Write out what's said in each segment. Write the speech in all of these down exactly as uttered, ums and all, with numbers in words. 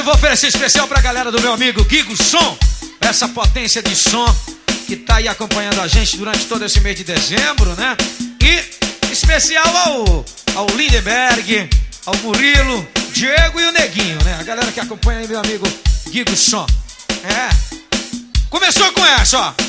vou oferecer especial pra galera do meu amigo Guigo Som, essa potência de som que tá aí acompanhando a gente durante todo esse mês de dezembro, né? E especial ao, ao Lindenberg, ao Murilo, Diego e o Neguinho, né? A galera que acompanha aí meu amigo Guigo Som. É. Começou com essa, ó.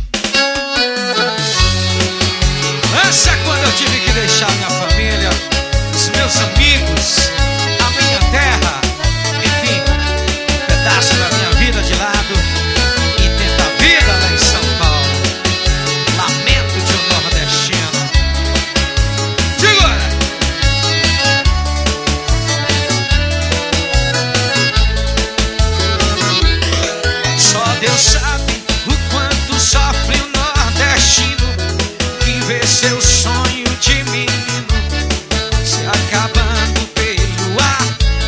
Essa é quando eu tive que deixar minha família, os meus amigos, a minha terra, enfim, um pedaço da minha vida de lado e tentar vida lá em São Paulo. Lamento de um nordestino. Segura! Só Deus sabe o quanto sofre o nordestino que vê seu sonho de menino se acabando pelo ar.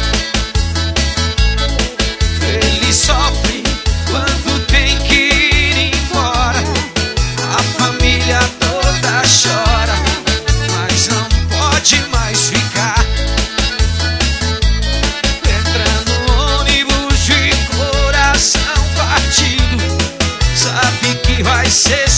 Ele sofre quando tem que ir embora, a família toda chora, mas não pode mais ficar. Entra no ônibus de coração partido, sabe que vai ser